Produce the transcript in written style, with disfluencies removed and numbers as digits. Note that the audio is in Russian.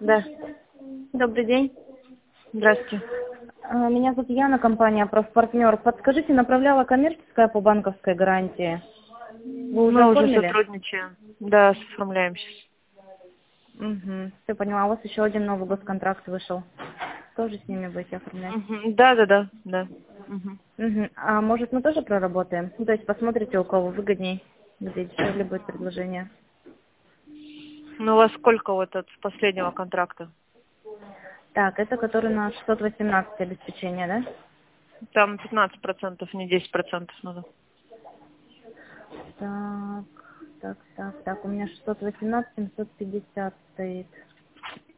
Да. Добрый день. Здравствуйте. Меня зовут Яна, компания «Профпартнер». Подскажите, направляла коммерческая по банковской гарантии. Вы уже Мы уже оформили? сотрудничаем. Да, оформляем сейчас. Угу. Все поняла. У вас еще один новый госконтракт вышел. Тоже с ними будете оформлять? Да. Мгм. Угу. А может, мы тоже проработаем? Ну, то есть посмотрите, у кого выгодней, где дешевле будет предложение. Ну, у вас сколько вот от последнего контракта? Так, это который на 618 обеспечение, да? Там 15%, не 10% надо. Так, так. У меня 618, 750 стоит.